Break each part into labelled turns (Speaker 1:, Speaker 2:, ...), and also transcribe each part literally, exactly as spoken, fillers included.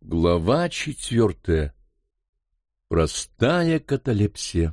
Speaker 1: Глава четвертая. Простая каталепсия.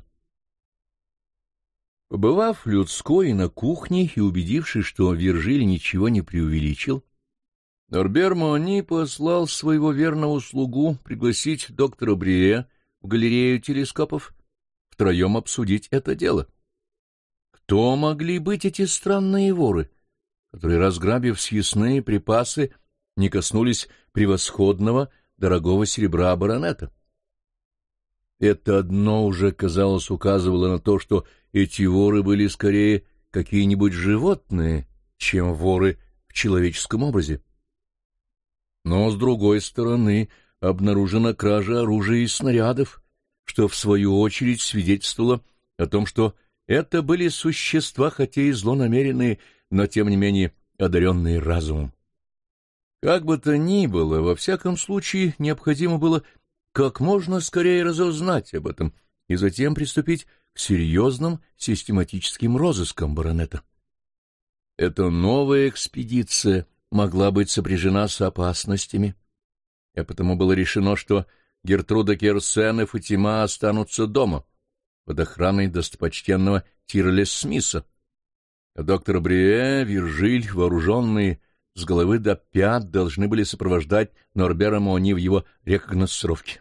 Speaker 1: Побывав в людской и на кухне и убедившись, что Виржиль ничего не преувеличил, Норбер Мони послал своего верного слугу пригласить доктора Брие в галерею телескопов втроем обсудить это дело. Кто могли быть эти странные воры, которые, разграбив съестные припасы, не коснулись превосходного дорогого серебра баронета? Это одно уже, казалось, указывало на то, что эти воры были скорее какие-нибудь животные, чем воры в человеческом образе. Но, с другой стороны, обнаружена кража оружия и снарядов, что, в свою очередь, свидетельствовало о том, что это были существа, хотя и злонамеренные, но, тем не менее, одаренные разумом. Как бы то ни было, во всяком случае, необходимо было как можно скорее разузнать об этом и затем приступить к серьезным систематическим розыскам баронета. Эта новая экспедиция могла быть сопряжена с опасностями, а потому было решено, что Гертруда Керсен и Фатима останутся дома под охраной достопочтенного Тирлес Смиса, а доктор Брие, Виржиль, вооруженные с головы до пят, должны были сопровождать Норбера Мони в его рекогносцировке.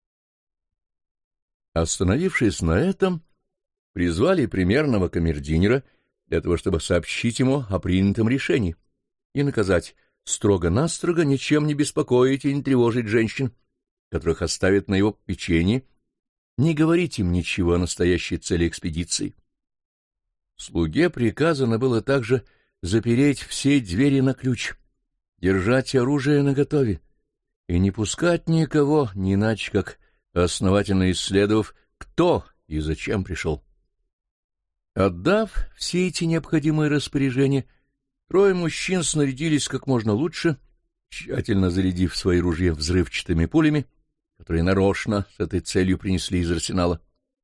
Speaker 1: Остановившись на этом, призвали примерного камердинера для того, чтобы сообщить ему о принятом решении и наказать строго-настрого ничем не беспокоить и не тревожить женщин, которых оставят на его попечении, не говорить им ничего о настоящей цели экспедиции. Слуге приказано было также запереть все двери на ключ, держать оружие наготове и не пускать никого, не иначе как основательно исследовав, кто и зачем пришел. Отдав все эти необходимые распоряжения, трое мужчин снарядились как можно лучше, тщательно зарядив свои ружья взрывчатыми пулями, которые нарочно с этой целью принесли из арсенала.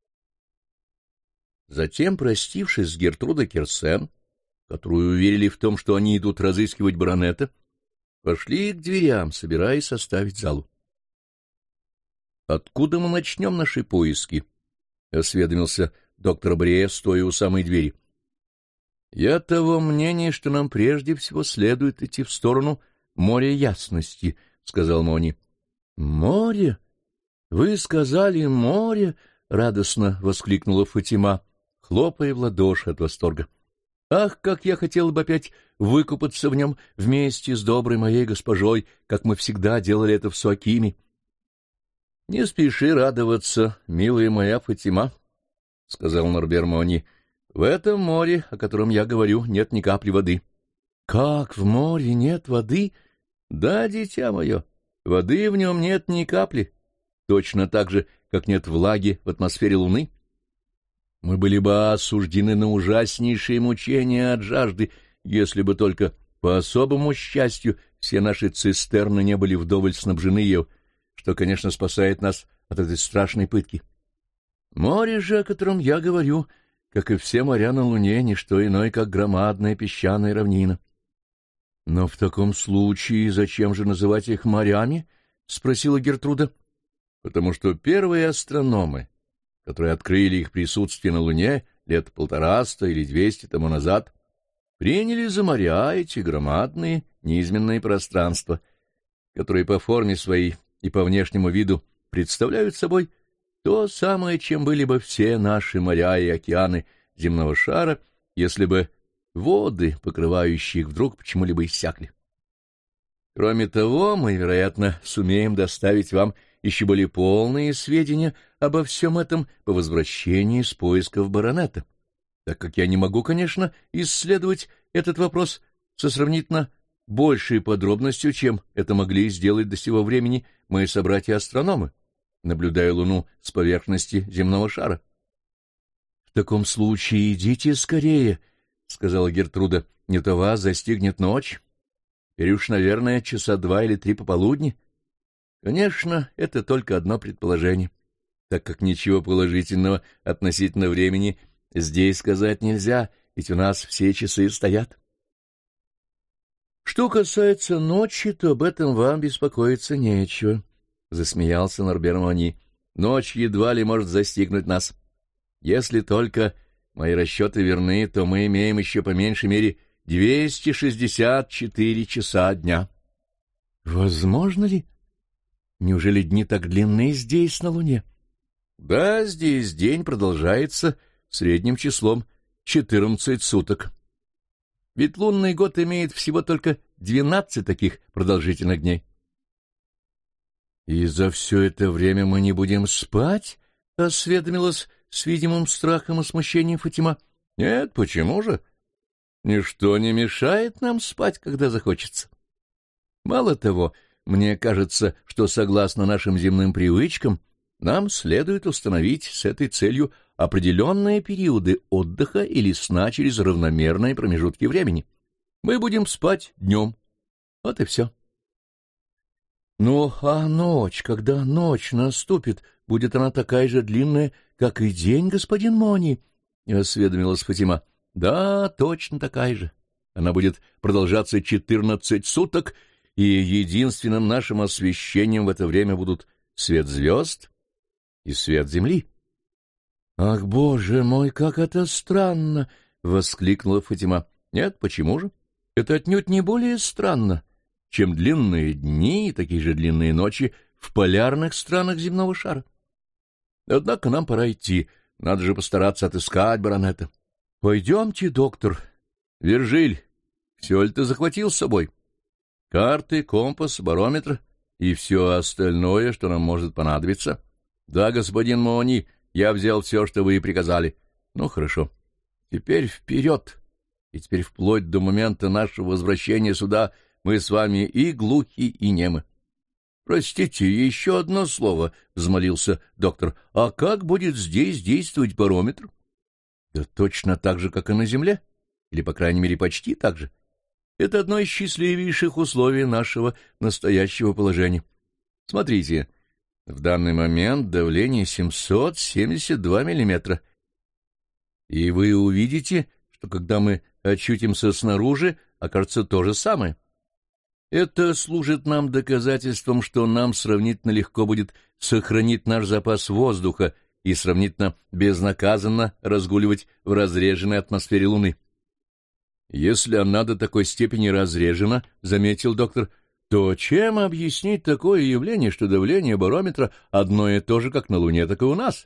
Speaker 1: Затем, простившись с Гертрудой Керсен, которую уверили в том, что они идут разыскивать баронета, пошли к дверям, собираясь составить залу. — Откуда мы начнем наши поиски? — осведомился доктор Брие, стоя у самой двери. — Я того мнения, что нам прежде всего следует идти в сторону моря ясности, — сказал Мони. — Море? Вы сказали море? — радостно воскликнула Фатима, хлопая в ладоши от восторга. — Ах, как я хотела бы опять выкупаться в нем вместе с доброй моей госпожой, как мы всегда делали это в Суакиме. — Не спеши радоваться, милая моя Фатима, — сказал Норбер Мони. — В этом море, о котором я говорю, нет ни капли воды. — Как, в море нет воды? — Да, дитя мое, воды в нем нет ни капли, точно так же, как нет влаги в атмосфере Луны. Мы были бы осуждены на ужаснейшие мучения от жажды, если бы только по особому счастью все наши цистерны не были вдоволь снабжены ею, что, конечно, спасает нас от этой страшной пытки. Море же, о котором я говорю, как и все моря на Луне, не что иное, как громадная песчаная равнина. — Но в таком случае зачем же называть их морями? — спросила Гертруда. — Потому что первые астрономы, которые открыли их присутствие на Луне лет полтораста или двести тому назад, приняли за моря эти громадные низменные пространства, которые по форме своей и по внешнему виду представляют собой то самое, чем были бы все наши моря и океаны земного шара, если бы воды, покрывающие их, вдруг почему-либо иссякли. Кроме того, мы, вероятно, сумеем доставить вам еще более полные сведения обо всем этом по возвращении с поисков баронета, так как я не могу, конечно, исследовать этот вопрос со сравнительно большей подробностью, чем это могли сделать до сего времени мои собратья-астрономы, наблюдая Луну с поверхности земного шара. — В таком случае идите скорее, — сказала Гертруда, — не то вас застигнет ночь. Теперь уж, наверное, часа два или три пополудни. Конечно, это только одно предположение, так как ничего положительного относительно времени здесь сказать нельзя, ведь у нас все часы стоят. Что касается ночи, то об этом вам беспокоиться нечего, засмеялся Норбер Монни. Ночь едва ли может застигнуть нас. Если только мои расчеты верны, то мы имеем еще по меньшей мере двести шестьдесят четыре часа дня. Возможно ли? Неужели дни так длинны здесь, на Луне? Да, здесь день продолжается средним числом четырнадцать суток. Ведь лунный год имеет всего только двенадцать таких продолжительных дней. «И за все это время мы не будем спать?» — осведомилась с видимым страхом и смущением Фатима. «Нет, почему же? Ничто не мешает нам спать, когда захочется. Мало того, мне кажется, что, согласно нашим земным привычкам, нам следует установить с этой целью определенные периоды отдыха или сна через равномерные промежутки времени. Мы будем спать днем. Вот и все». «Ну, а ночь, когда ночь наступит, будет она такая же длинная, как и день, господин Монни?» — осведомилась Фатима. «Да, точно такая же. Она будет продолжаться четырнадцать суток, и единственным нашим освещением в это время будут свет звезд и свет земли». «Ах, боже мой, как это странно!» — воскликнула Фатима. «Нет, почему же? Это отнюдь не более странно, чем длинные дни и такие же длинные ночи в полярных странах земного шара. Однако нам пора идти, надо же постараться отыскать баронета. Пойдемте, доктор. Вержиль, все ли ты захватил с собой? Карты, компас, барометр и все остальное, что нам может понадобиться? Да, господин Монни, я взял все, что вы и приказали. Ну, хорошо. Теперь вперед. И теперь вплоть до момента нашего возвращения сюда мы с вами и глухи, и немы. — Простите, еще одно слово, — взмолился доктор. — А как будет здесь действовать барометр? — Да точно так же, как и на Земле. Или, по крайней мере, почти так же. Это одно из счастливейших условий нашего настоящего положения. Смотрите, в данный момент давление семьсот семьдесят два миллиметра. И вы увидите, что когда мы очутимся снаружи, окажется то же самое. Это служит нам доказательством, что нам сравнительно легко будет сохранить наш запас воздуха и сравнительно безнаказанно разгуливать в разреженной атмосфере Луны. Если она до такой степени разрежена, — заметил доктор, — то чем объяснить такое явление, что давление барометра одно и то же, как на Луне, так и у нас?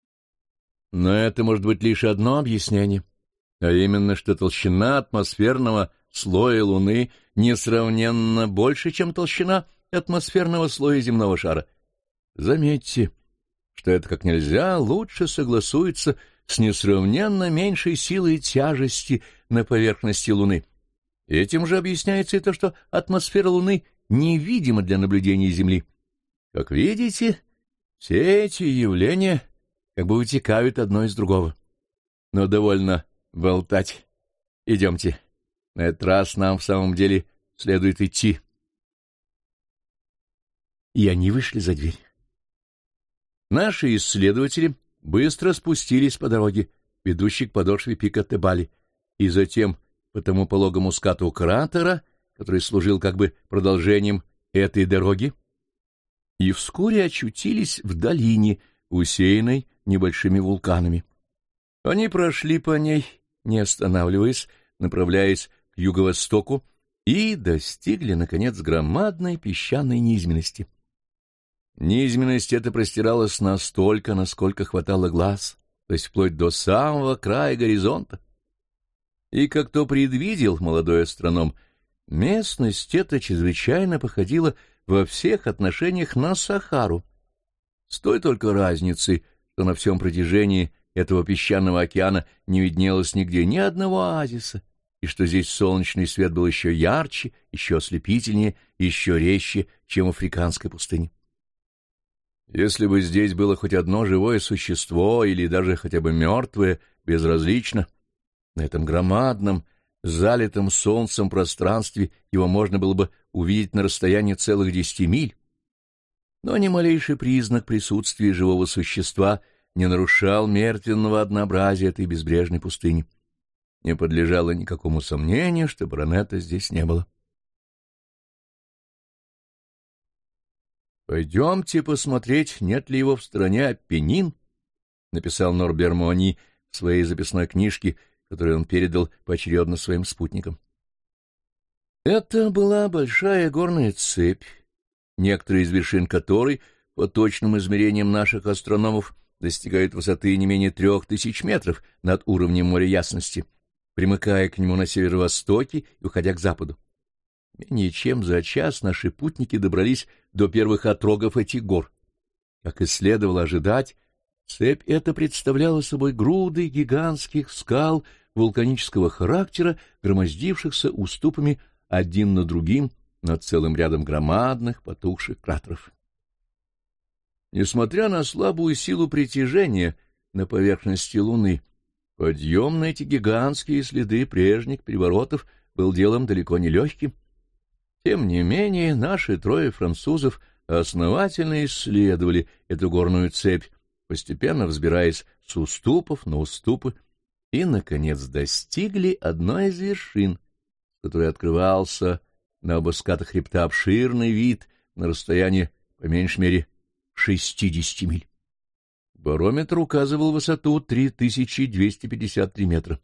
Speaker 1: Но это может быть лишь одно объяснение, а именно, что толщина атмосферного слоя Луны несравненно больше, чем толщина атмосферного слоя земного шара. Заметьте, что это как нельзя лучше согласуется с несравненно меньшей силой тяжести на поверхности Луны. Этим же объясняется и то, что атмосфера Луны невидима для наблюдения Земли. Как видите, все эти явления как бы вытекают одно из другого. Но довольно болтать. Идемте. На этот раз нам в самом деле следует идти. И они вышли за дверь. Наши исследователи быстро спустились по дороге, ведущей к подошве пика Тебали, и затем по тому пологому скату кратера, который служил как бы продолжением этой дороги, и вскоре очутились в долине, усеянной небольшими вулканами. Они прошли по ней, не останавливаясь, направляясь к юго-востоку, и достигли, наконец, громадной песчаной низменности. Низменность эта простиралась настолько, насколько хватало глаз, то есть вплоть до самого края горизонта. И, как то предвидел молодой астроном, местность эта чрезвычайно походила во всех отношениях на Сахару, с той только разницей, что на всем протяжении этого песчаного океана не виднелось нигде ни одного оазиса, и что здесь солнечный свет был еще ярче, еще ослепительнее, еще резче, чем в африканской пустыне. Если бы здесь было хоть одно живое существо или даже хотя бы мертвое, безразлично, на этом громадном, залитом солнцем пространстве его можно было бы увидеть на расстоянии целых десяти миль. Но ни малейший признак присутствия живого существа не нарушал мертвенного однообразия этой безбрежной пустыни. Не подлежало никакому сомнению, что баронета здесь не было. — Пойдемте посмотреть, нет ли его в стране Апеннин, — написал Норбер Муани в своей записной книжке, которую он передал поочередно своим спутникам. Это была большая горная цепь, некоторые из вершин которой, по точным измерениям наших астрономов, достигают высоты не менее трех тысяч метров над уровнем моря ясности, примыкая к нему на северо-востоке и уходя к западу. Менее чем за час наши путники добрались до первых отрогов этих гор. Как и следовало ожидать, цепь эта представляла собой груды гигантских скал вулканического характера, громоздившихся уступами один над другим над целым рядом громадных потухших кратеров. Несмотря на слабую силу притяжения на поверхности Луны, подъем на эти гигантские следы прежних переворотов был делом далеко не легким. Тем не менее, наши трое французов основательно исследовали эту горную цепь, постепенно взбираясь с уступов на уступы, и, наконец, достигли одной из вершин, с которой открывался на оба ската хребта обширный вид на расстоянии, по меньшей мере, шестидесяти миль. Барометр указывал высоту три тысячи двести пятьдесят три метра.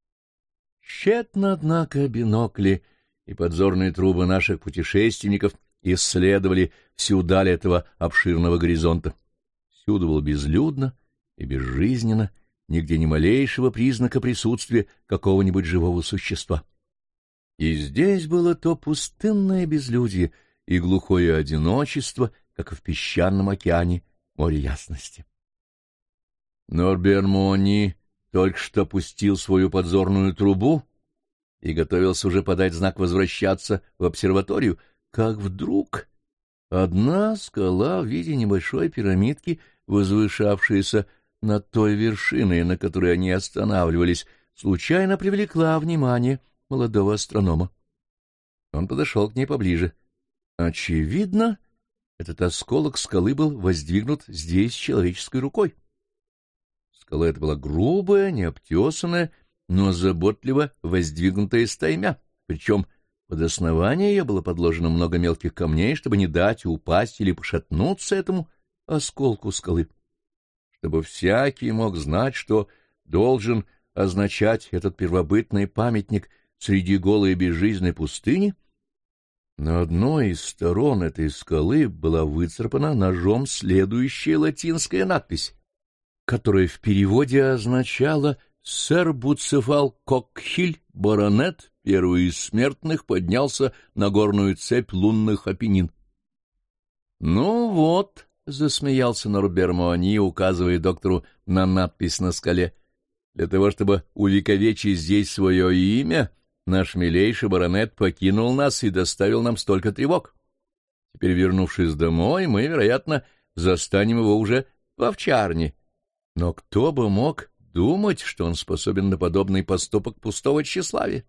Speaker 1: Тщетно, однако, бинокли и подзорные трубы наших путешественников исследовали всю даль этого обширного горизонта. Всюду было безлюдно и безжизненно, нигде ни малейшего признака присутствия какого-нибудь живого существа. И здесь было то пустынное безлюдье и глухое одиночество, как и в песчаном океане море ясности. Норбер Муани только что пустил свою подзорную трубу и готовился уже подать знак возвращаться в обсерваторию, как вдруг одна скала в виде небольшой пирамидки, возвышавшаяся над той вершиной, на которой они останавливались, случайно привлекла внимание молодого астронома. Он подошел к ней поближе. Очевидно, этот осколок скалы был воздвигнут здесь человеческой рукой. Скала эта была грубая, необтесанная, но заботливо воздвигнутая стаймя, причем под основание ее было подложено много мелких камней, чтобы не дать упасть или пошатнуться этому осколку скалы, чтобы всякий мог знать, что должен означать этот первобытный памятник среди голой и безжизненной пустыни. На одной из сторон этой скалы была выцарапана ножом следующая латинская надпись, которая в переводе означала «Сэр Буцефал Кокхиль, баронет, первый из смертных, поднялся на горную цепь лунных Апеннин». «Ну вот», — засмеялся Норбер Муани, указывая доктору на надпись на скале, — «для того, чтобы увековечить здесь свое имя, наш милейший баронет покинул нас и доставил нам столько тревог. Теперь, вернувшись домой, мы, вероятно, застанем его уже в овчарне. Но кто бы мог думать, что он способен на подобный поступок пустого тщеславия?»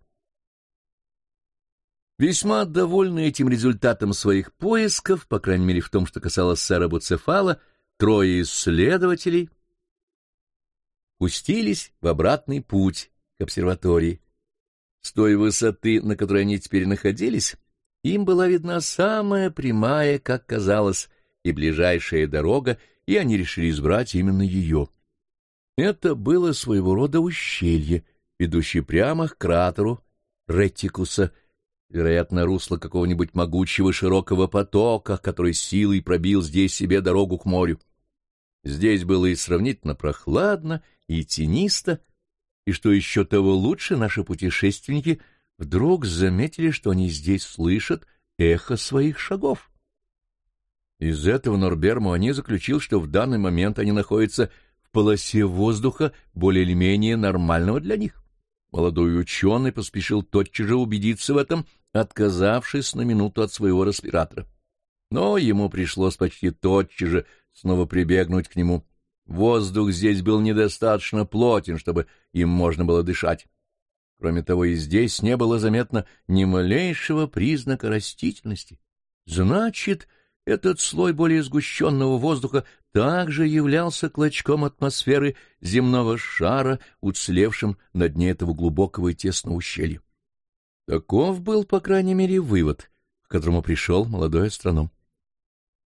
Speaker 1: Весьма довольны этим результатом своих поисков, по крайней мере в том, что касалось сэра Буцефала, трое исследователей пустились в обратный путь к обсерватории. С той высоты, на которой они теперь находились, им была видна самая прямая, как казалось, и ближайшая дорога, и они решили избрать именно ее. Это было своего рода ущелье, ведущее прямо к кратеру Ретикуса, вероятно, русло какого-нибудь могучего широкого потока, который силой пробил здесь себе дорогу к морю. Здесь было и сравнительно прохладно, и тенисто, и, что еще того лучше, наши путешественники вдруг заметили, что они здесь слышат эхо своих шагов. Из этого Норбер Муани заключил, что в данный момент они находятся в полосе воздуха более или менее нормального для них. Молодой ученый поспешил тотчас же убедиться в этом, отказавшись на минуту от своего респиратора. Но ему пришлось почти тотчас же снова прибегнуть к нему. Воздух здесь был недостаточно плотен, чтобы им можно было дышать. Кроме того, и здесь не было заметно ни малейшего признака растительности. Значит, этот слой более сгущенного воздуха также являлся клочком атмосферы земного шара, уцелевшим на дне этого глубокого и тесного ущелья. Таков был, по крайней мере, вывод, к которому пришел молодой астроном.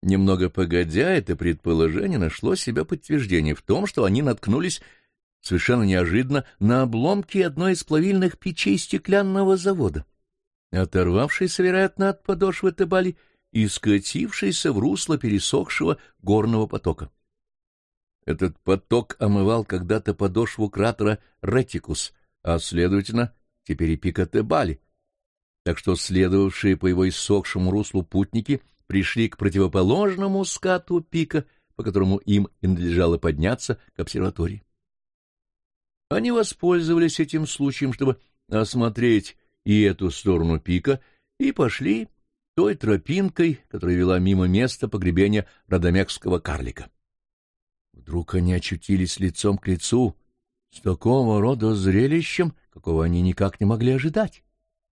Speaker 1: Немного погодя, это предположение нашло себя подтверждение в том, что они наткнулись совершенно неожиданно на обломки одной из плавильных печей стеклянного завода, оторвавшейся, вероятно, от подошвы Тебали и скатившейся в русло пересохшего горного потока. Этот поток омывал когда-то подошву кратера Ретикус, а, следовательно, теперь и пика Тебали, так что следовавшие по его иссохшему руслу путники пришли к противоположному скату пика, по которому им и надлежало подняться к обсерватории. Они воспользовались этим случаем, чтобы осмотреть и эту сторону пика, и пошли той тропинкой, которая вела мимо места погребения родомекского карлика. Вдруг они очутились лицом к лицу с такого рода зрелищем, какого они никак не могли ожидать.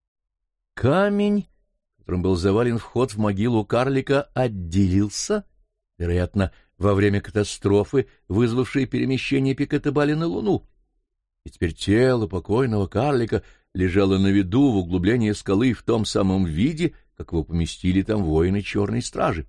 Speaker 1: Камень, которым был завален вход в могилу карлика, отделился, вероятно, во время катастрофы, вызвавшей перемещение пика Тебали на Луну, и теперь тело покойного карлика лежало на виду в углублении скалы в том самом виде, как его поместили там воины Черной Стражи.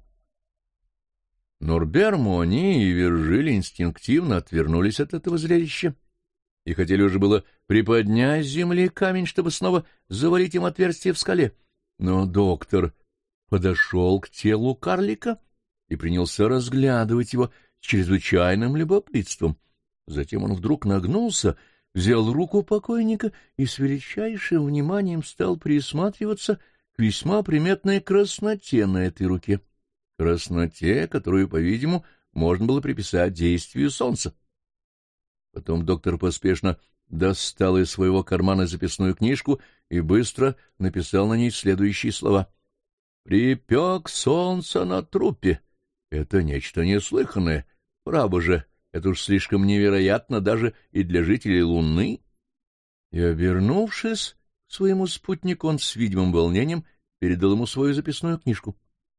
Speaker 1: Норбер, Муани и Виржиль инстинктивно отвернулись от этого зрелища и хотели уже было приподнять с земли камень, чтобы снова заварить им отверстие в скале. Но доктор подошел к телу карлика и принялся разглядывать его с чрезвычайным любопытством. Затем он вдруг нагнулся, взял руку покойника и с величайшим вниманием стал присматриваться к весьма приметной красноте на этой руке. Красноте, которую, по-видимому, можно было приписать действию солнца. Потом доктор поспешно достал из своего кармана записную книжку и быстро написал на ней следующие слова. «Припек солнце на трупе. Это нечто неслыханное. Право же, это уж слишком невероятно даже и для жителей Луны». И, обернувшись к своему спутнику, он с видимым волнением передал ему свою записную книжку.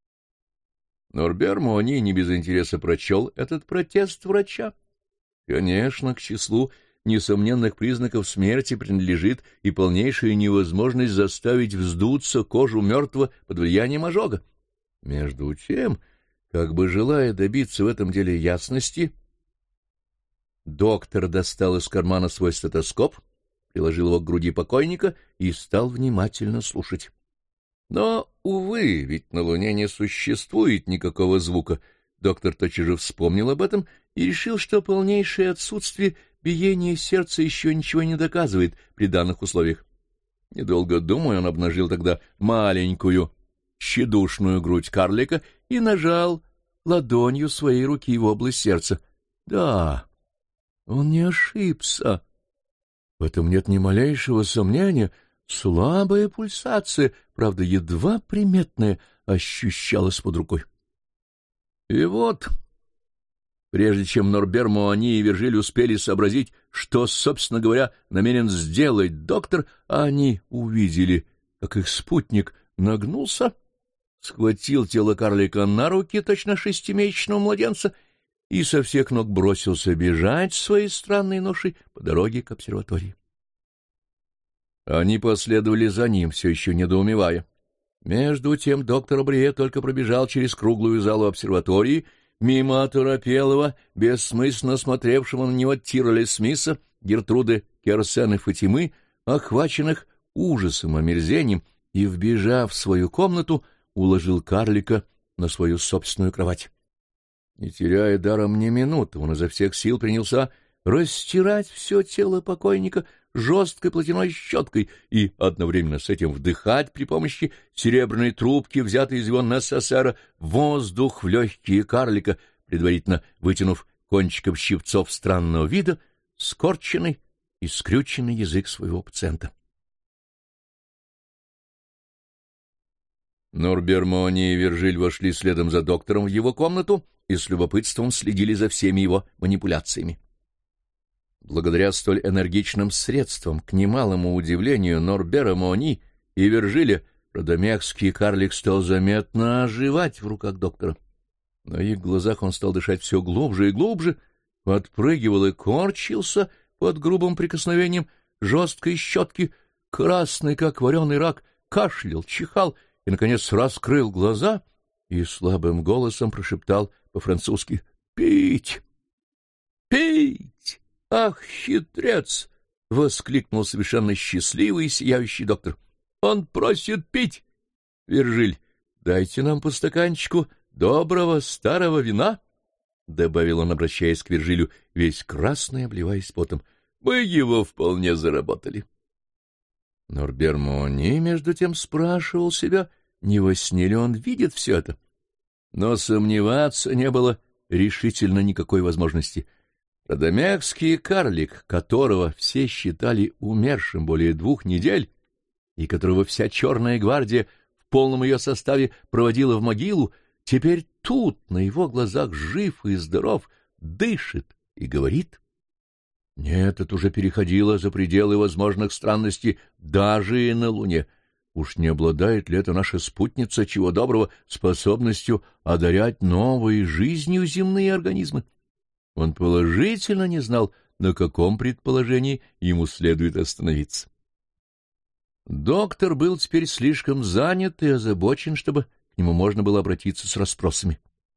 Speaker 1: Норбер Муани не без интереса прочел этот протест врача. Конечно, к числу несомненных признаков смерти принадлежит и полнейшая невозможность заставить вздуться кожу мертвого под влиянием ожога. Между тем, как бы желая добиться в этом деле ясности, доктор достал из кармана свой стетоскоп, приложил его к груди покойника и стал внимательно слушать. Но, увы, ведь на Луне не существует никакого звука. Доктор тотчас же вспомнил об этом и решил, что полнейшее отсутствие биения сердца еще ничего не доказывает при данных условиях. Недолго думая, он обнажил тогда маленькую, тщедушную грудь карлика и нажал ладонью своей руки в область сердца. Да, он не ошибся. В этом нет ни малейшего сомнения. Слабая пульсация, правда, едва приметная, ощущалась под рукой. И вот, прежде чем Норбер Муани и Виржиль успели сообразить, что, собственно говоря, намерен сделать доктор, они увидели, как их спутник нагнулся, схватил тело карлика на руки, точно шестимесячного младенца, и со всех ног бросился бежать своей странной ношей по дороге к обсерватории. Они последовали за ним, все еще недоумевая. Между тем доктор Абрие только пробежал через круглую залу обсерватории, мимо оторопелого, бессмысленно смотревшего на него Тирля Смиса, Гертруды Керсен и Фатимы, охваченных ужасом, омерзением, и, вбежав в свою комнату, уложил карлика на свою собственную кровать. Не теряя даром ни минуты, он изо всех сил принялся растирать все тело покойника жесткой платяной щеткой и одновременно с этим вдыхать при помощи серебряной трубки, взятой из его несесера, воздух в легкие карлика, предварительно вытянув кончиком щипцов странного вида скорченный и скрюченный язык своего пациента. Норбер Муани и Виржиль вошли следом за доктором в его комнату и с любопытством следили за всеми его манипуляциями. Благодаря столь энергичным средствам, к немалому удивлению Норбера Муани и Виржиля, родомекский карлик стал заметно оживать в руках доктора. На их глазах он стал дышать все глубже и глубже, подпрыгивал и корчился под грубым прикосновением жесткой щетки, красный, как вареный рак, кашлял, чихал и, наконец, раскрыл глаза и слабым голосом прошептал по-французски: «Пить! Пить! Ах, хитрец!» — воскликнул совершенно счастливый и сияющий доктор. «Он просит пить! Вержиль, дайте нам по стаканчику доброго старого вина!» — добавил он, обращаясь к Вержилю, весь красный, обливаясь потом. «Мы его вполне заработали». Норбер Мони, между тем, спрашивал себя, не во сне ли он видит все это. Но сомневаться не было решительно никакой возможности. Радомягский карлик, которого все считали умершим более двух недель, и которого вся черная гвардия в полном ее составе проводила в могилу, теперь тут, на его глазах, жив и здоров, дышит и говорит. Нет, это уже переходило за пределы возможных странностей даже и на Луне. Уж не обладает ли эта наша спутница, чего доброго, способностью одарять новой жизнью земные организмы? Он положительно не знал, на каком предположении ему следует остановиться. Доктор был теперь слишком занят и озабочен, чтобы к нему можно было обратиться с расспросами.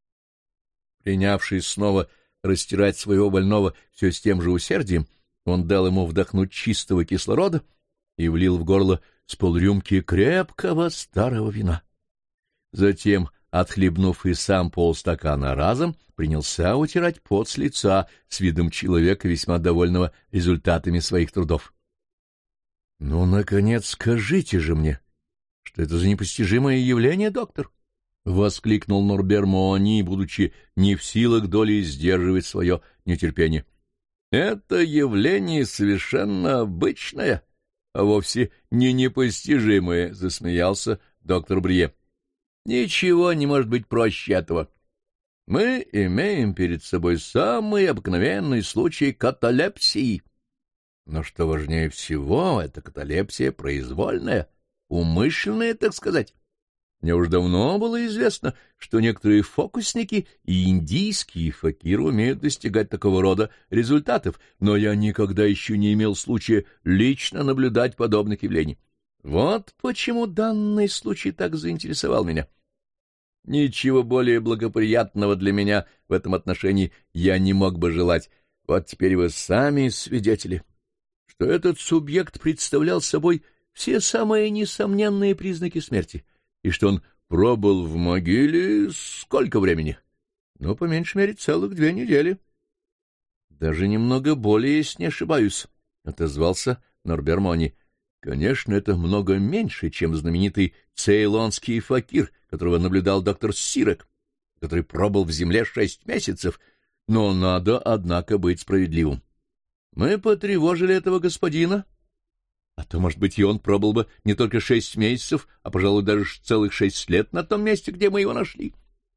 Speaker 1: Принявшись снова растирать своего больного все с тем же усердием, он дал ему вдохнуть чистого кислорода и влил в горло с полрюмки крепкого старого вина. Затем, отхлебнув и сам полстакана разом, принялся утирать пот с лица с видом человека, весьма довольного результатами своих трудов. — Ну, наконец, скажите же мне, что это за непостижимое явление, доктор? — воскликнул Норбер Мони, будучи не в силах долей сдерживать свое нетерпение. — Это явление совершенно обычное, а вовсе не непостижимое, — засмеялся доктор Брие. — Ничего не может быть проще этого. Мы имеем перед собой самый обыкновенный случай каталепсии. Но что важнее всего, это каталепсия произвольная, умышленная, так сказать. Мне уж давно было известно, что некоторые фокусники и индийские факиры умеют достигать такого рода результатов, но я никогда еще не имел случая лично наблюдать подобных явлений. Вот почему данный случай так заинтересовал меня. Ничего более благоприятного для меня в этом отношении я не мог бы желать. Вот теперь вы сами свидетели, что этот субъект представлял собой все самые несомненные признаки смерти, и что он пробыл в могиле сколько времени? Ну, по меньшей мере, целых две недели. — Даже немного более, если не ошибаюсь, — отозвался Норбер Мони. — Конечно, это много меньше, чем знаменитый цейлонский факир, которого наблюдал доктор Сирек, который пробыл в земле шесть месяцев, но надо, однако, быть справедливым. Мы потревожили этого господина, а то, может быть, и он пробыл бы не только шесть месяцев, а, пожалуй, даже целых шесть лет на том месте, где мы его нашли.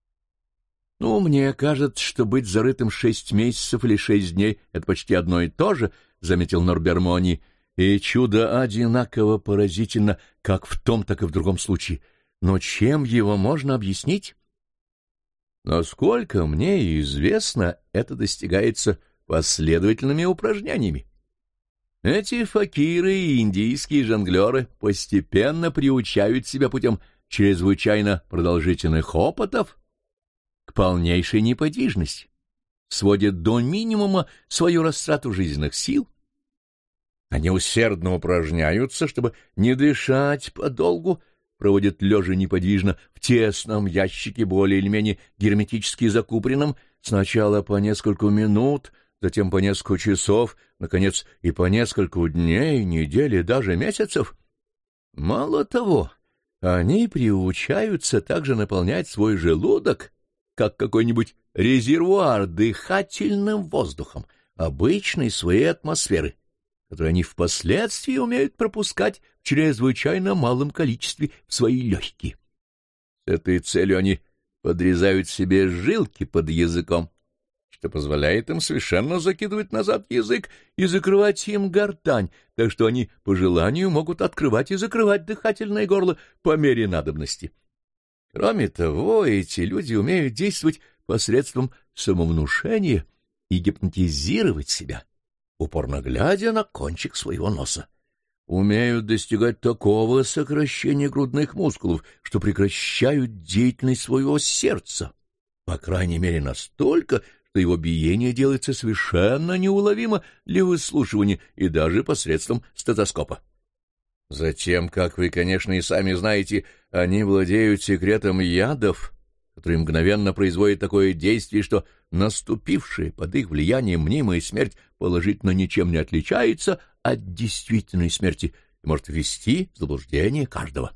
Speaker 1: — Ну, мне кажется, что быть зарытым шесть месяцев или шесть дней — это почти одно и то же, — заметил Норбер Мони, — и чудо одинаково поразительно как в том, так и в другом случае. Но чем его можно объяснить? Насколько мне известно, это достигается последовательными упражнениями. Эти факиры и индийские жонглеры постепенно приучают себя путем чрезвычайно продолжительных опытов к полнейшей неподвижности, сводят до минимума свою растрату жизненных сил. Они усердно упражняются, чтобы не дышать подолгу, проводят лежа неподвижно в тесном ящике, более или менее герметически закупоренном, сначала по несколько минут, затем по несколько часов, наконец, и по несколько дней, недель, даже месяцев. Мало того, они приучаются также наполнять свой желудок, как какой-нибудь резервуар, дыхательным воздухом обычной своей атмосферы, который они впоследствии умеют пропускать в чрезвычайно малом количестве в свои легкие. С этой целью они подрезают себе жилки под языком, что позволяет им совершенно закидывать назад язык и закрывать им гортань, так что они по желанию могут открывать и закрывать дыхательное горло по мере надобности. Кроме того, эти люди умеют действовать посредством самовнушения и гипнотизировать себя, упорно глядя на кончик своего носа. умеют достигать такого сокращения грудных мускулов, что прекращают деятельность своего сердца, по крайней мере настолько, что его биение делается совершенно неуловимо для выслушивания и даже посредством стетоскопа. Затем, как вы, конечно, и сами знаете, они владеют секретом ядов, который мгновенно производит такое действие, что наступившая под их влиянием мнимая смерть положительно ничем не отличается от действительной смерти и может ввести в заблуждение каждого.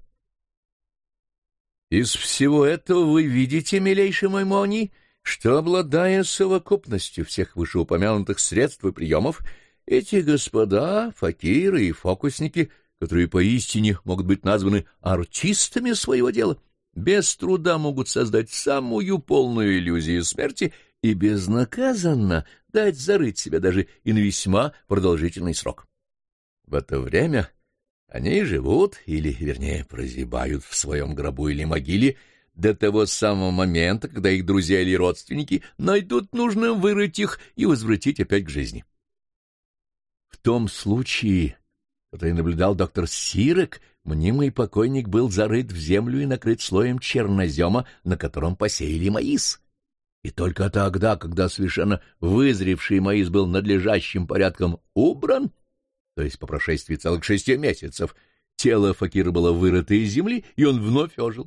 Speaker 1: Из всего этого вы видите, милейший мой Мони, что, обладая совокупностью всех вышеупомянутых средств и приемов, эти господа, факиры и фокусники, которые поистине могут быть названы артистами своего дела, без труда могут создать самую полную иллюзию смерти и безнаказанно дать зарыть себя даже и на весьма продолжительный срок. В это время они живут, или, вернее, прозябают в своем гробу или могиле до того самого момента, когда их друзья или родственники найдут нужным вырыть их и возвратить опять к жизни. В том случае, который наблюдал доктор Сирек, мнимый покойник был зарыт в землю и накрыт слоем чернозема, на котором посеяли маис. И только тогда, когда совершенно вызревший маис был надлежащим порядком убран, то есть по прошествии целых шести месяцев, тело факира было вырыто из земли, и он вновь ожил.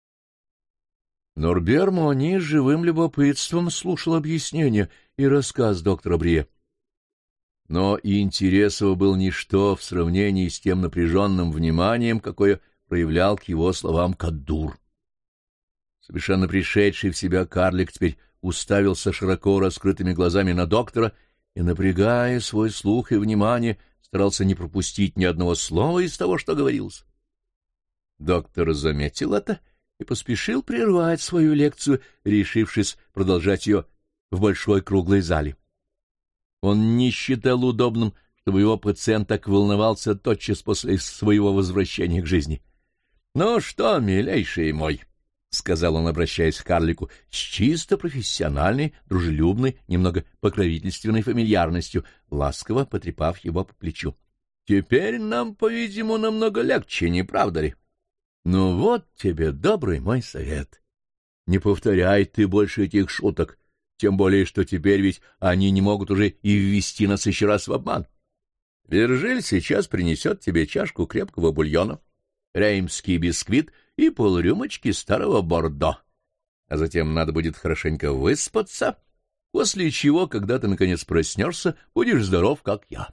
Speaker 1: Норбер Мони с живым любопытством слушал объяснение и рассказ доктора Брие. Но интерес его был ничто в сравнении с тем напряженным вниманием, какое проявлял к его словам Каддур. Совершенно пришедший в себя карлик теперь уставился широко раскрытыми глазами на доктора и, напрягая свой слух и внимание, старался не пропустить ни одного слова из того, что говорилось. Доктор заметил это и поспешил прервать свою лекцию, решившись продолжать ее в большой круглой зале. Он не считал удобным, чтобы его пациент так волновался тотчас после своего возвращения к жизни. — Ну что, милейший мой, — сказал он, обращаясь к карлику, с чисто профессиональной, дружелюбной, немного покровительственной фамильярностью, ласково потрепав его по плечу. — Теперь нам, по-видимому, намного легче, не правда ли? Ну вот тебе добрый мой совет. Не повторяй ты больше этих шуток. Тем более, что теперь ведь они не могут уже и ввести нас еще раз в обман. Вержиль сейчас принесет тебе чашку крепкого бульона, реймский бисквит и полрюмочки старого бордо. А затем надо будет хорошенько выспаться, после чего, когда ты наконец проснешься, будешь здоров, как я.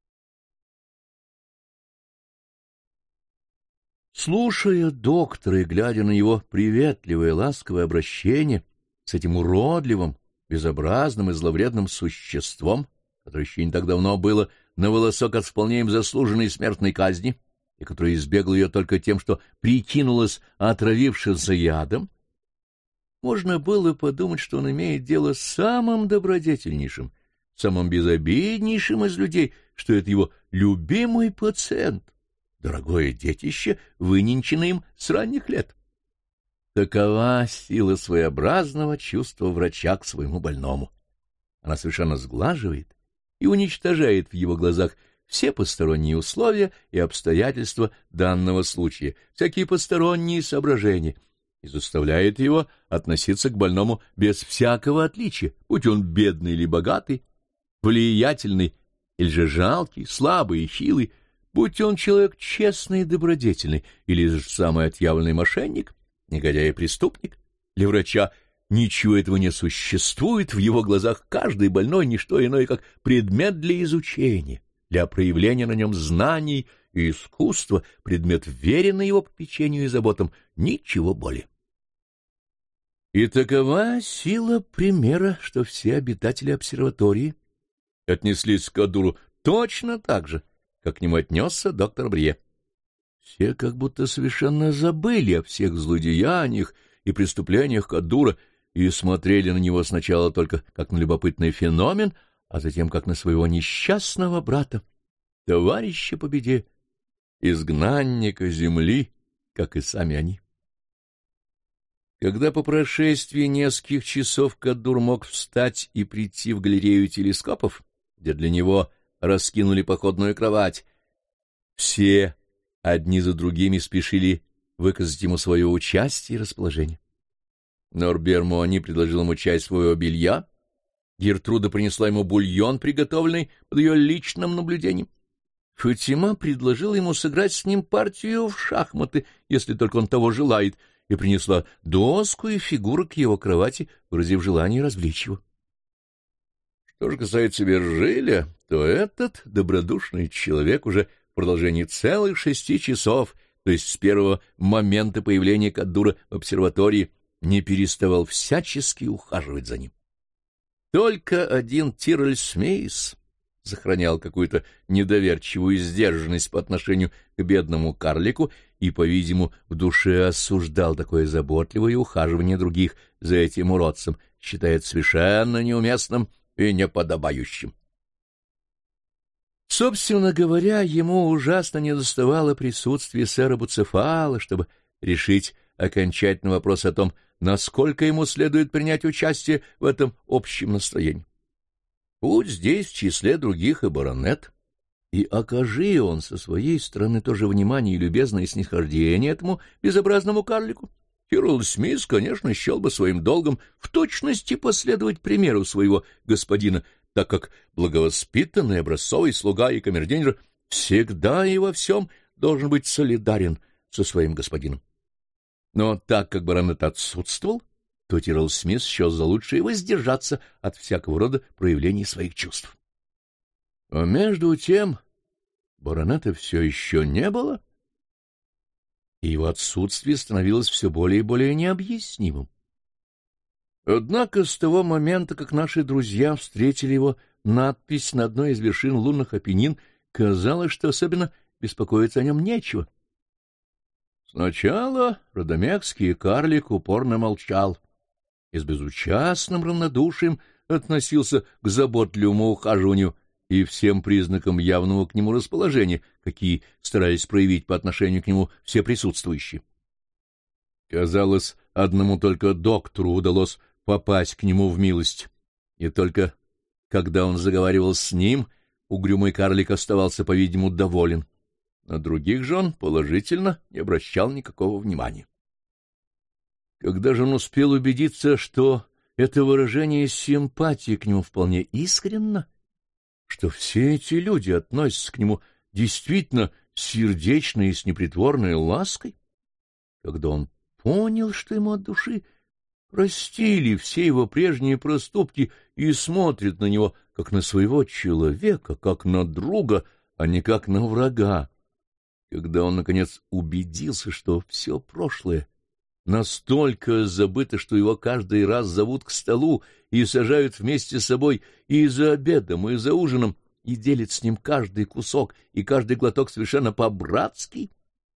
Speaker 1: Слушая доктора и глядя на его приветливое ласковое обращение с этим уродливым, безобразным и зловредным существом, которое еще не так давно было на волосок от вполне им заслуженной смертной казни, и которое избегло ее только тем, что прикинулось отравившимся ядом, можно было подумать, что он имеет дело с самым добродетельнейшим, самым безобиднейшим из людей, что это его любимый пациент, дорогое детище, выненченное им с ранних лет. Такова сила своеобразного чувства врача к своему больному. Она совершенно сглаживает и уничтожает в его глазах все посторонние условия и обстоятельства данного случая, всякие посторонние соображения, и заставляет его относиться к больному без всякого отличия, будь он бедный или богатый, влиятельный или же жалкий, слабый и хилый, будь он человек честный и добродетельный или же самый отъявленный мошенник, негодяй и преступник. Для врача ничего этого не существует, в его глазах каждый больной — ничто иное, как предмет для изучения, для проявления на нем знаний и искусства, предмет веренный его попечению и заботам, ничего более. И такова сила примера, что все обитатели обсерватории отнеслись к Каддуру точно так же, как к нему отнесся доктор Брие. Все как будто совершенно забыли о всех злодеяниях и преступлениях Каддура и смотрели на него сначала только как на любопытный феномен, а затем как на своего несчастного брата, товарища по беде, изгнанника земли, как и сами они. Когда по прошествии нескольких часов Каддур мог встать и прийти в галерею телескопов, где для него раскинули походную кровать, Все одни за другими спешили выказать ему свое участие и расположение. Норбер Муани предложил ему часть своего белья, Гертруда принесла ему бульон, приготовленный под ее личным наблюдением. Фатима предложила ему сыграть с ним партию в шахматы, если только он того желает, и принесла доску и фигуры к его кровати, выразив желание развлечь его. Что же касается Вержиля, то этот добродушный человек уже в продолжении целых шести часов, то есть с первого момента появления Каддура в обсерватории, не переставал всячески ухаживать за ним. Только один Тироль Смейс сохранял какую-то недоверчивую сдержанность по отношению к бедному карлику и, по-видимому, в душе осуждал такое заботливое ухаживание других за этим уродцем, считает совершенно неуместным и неподобающим. Собственно говоря, ему ужасно недоставало присутствия сэра Буцефала, чтобы решить окончательный вопрос о том, насколько ему следует принять участие в этом общем настроении. Будь здесь в числе других и баронет, и окажи он со своей стороны тоже внимание и любезное снисхождение этому безобразному карлику, Тирол Смис, конечно, счел бы своим долгом в точности последовать примеру своего господина, так как благовоспитанный образцовый слуга и камердинер всегда и во всем должен быть солидарен со своим господином. Но так как баронет отсутствовал, то Тирол Смис счел за лучшее воздержаться от всякого рода проявлений своих чувств. А между тем баронета все еще не было, и его отсутствие становилось все более и более необъяснимым. Однако с того момента, как наши друзья встретили его надпись на одной из вершин лунных Апеннин, казалось, что особенно беспокоиться о нем нечего. Сначала родомекский карлик упорно молчал и с безучастным равнодушием относился к заботливому ухаживанию и всем признакам явного к нему расположения, какие старались проявить по отношению к нему все присутствующие. Казалось, одному только доктору удалось попасть к нему в милость, и только когда он заговаривал с ним, угрюмый карлик оставался, по-видимому, доволен. На других же он положительно не обращал никакого внимания. Когда же он успел убедиться, что это выражение симпатии к нему вполне искренно, что все эти люди относятся к нему действительно сердечно и с непритворной лаской, когда он понял, что ему от души простили все его прежние проступки и смотрят на него как на своего человека, как на друга, а не как на врага, когда он, наконец, убедился, что все прошлое настолько забыто, что его каждый раз зовут к столу и сажают вместе с собой и за обедом, и за ужином, и делят с ним каждый кусок и каждый глоток совершенно по-братски,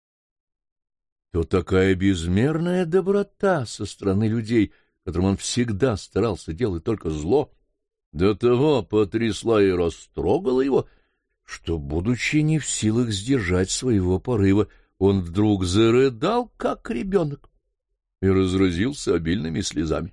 Speaker 1: то такая безмерная доброта со стороны людей, которым он всегда старался делать только зло, до того потрясла и растрогала его, что, будучи не в силах сдержать своего порыва, он вдруг зарыдал, как ребенок, и разразился обильными слезами.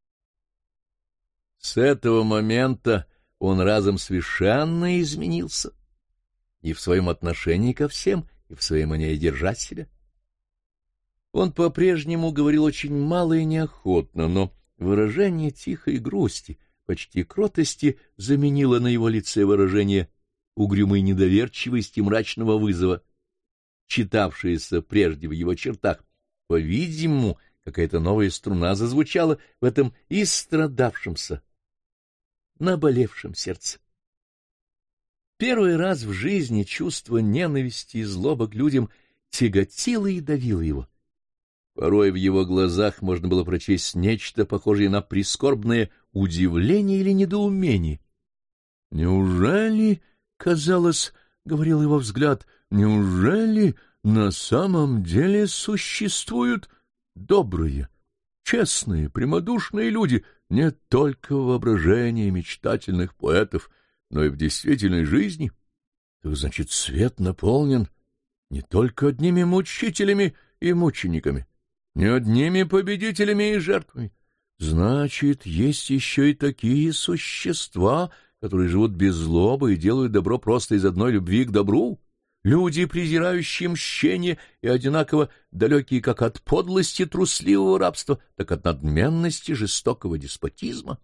Speaker 1: С этого момента он разом совершенно изменился и в своем отношении ко всем, и в своей манере держать себя. Он по-прежнему говорил очень мало и неохотно, но выражение тихой грусти, почти кротости, заменило на его лице выражение угрюмой недоверчивости и мрачного вызова, читавшееся прежде в его чертах. По-видимому, какая-то новая струна зазвучала в этом истрадавшемся, наболевшем сердце. Первый раз в жизни чувство ненависти и злобы к людям тяготило и давило его. Порой в его глазах можно было прочесть нечто похожее на прискорбное удивление или недоумение. «Неужели, — казалось, — говорил его взгляд, — неужели на самом деле существуют добрые, честные, прямодушные люди не только в воображении мечтательных поэтов, но и в действительной жизни? Так значит, свет наполнен не только одними мучителями и мучениками, не одними победителями и жертвами. Значит, есть еще и такие существа, которые живут без злобы и делают добро просто из одной любви к добру, люди, презирающие мщение и одинаково далекие как от подлости трусливого рабства, так от надменности жестокого деспотизма.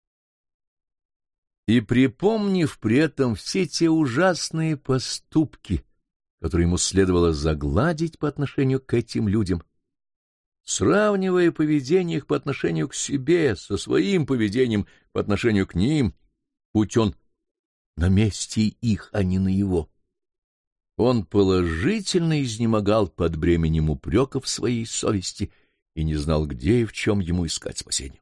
Speaker 1: И припомнив при этом все те ужасные поступки, которые ему следовало загладить по отношению к этим людям, сравнивая поведение их по отношению к себе со своим поведением по отношению к ним, будь он на месте их, а не на его, он положительно изнемогал под бременем упреков своей совести и не знал, где и в чем ему искать спасение.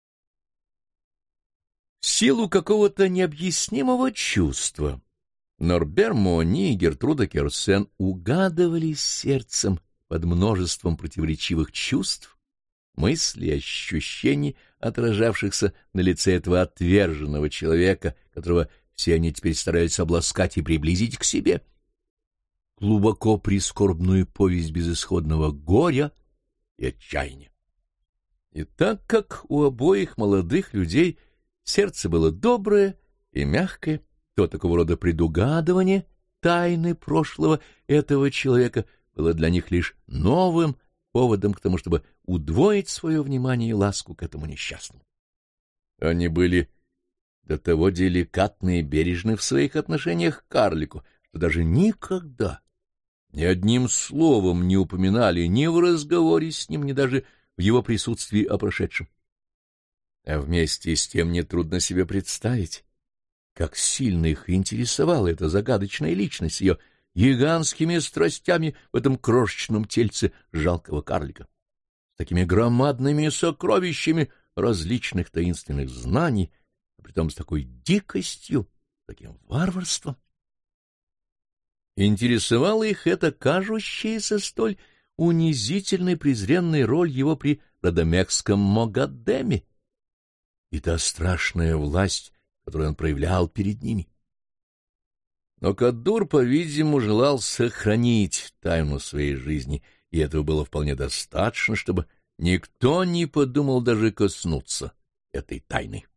Speaker 1: В силу какого-то необъяснимого чувства Норбер Мони и Гертруда Керсен угадывали сердцем под множеством противоречивых чувств, мыслей и ощущений, отражавшихся на лице этого отверженного человека, которого все они теперь старались обласкать и приблизить к себе, глубоко прискорбную повесть безысходного горя и отчаяния. И так как у обоих молодых людей сердце было доброе и мягкое, то такого рода предугадывание тайны прошлого этого человека было для них лишь новым поводом к тому, чтобы удвоить свое внимание и ласку к этому несчастному. Они были до того деликатны и бережны в своих отношениях к карлику, что даже никогда ни одним словом не упоминали ни в разговоре с ним, ни даже в его присутствии о прошедшем. А вместе с тем нетрудно себе представить, как сильно их интересовала эта загадочная личность с ее гигантскими страстями в этом крошечном тельце жалкого карлика, с такими громадными сокровищами различных таинственных знаний, а притом с такой дикостью, таким варварством. Интересовала их эта кажущаяся столь унизительной презренной роль его при Радомекском Могадеме и та страшная власть, которую он проявлял перед ними. Но Каддур, по-видимому, желал сохранить тайну своей жизни, и этого было вполне достаточно, чтобы никто не подумал даже коснуться этой тайны.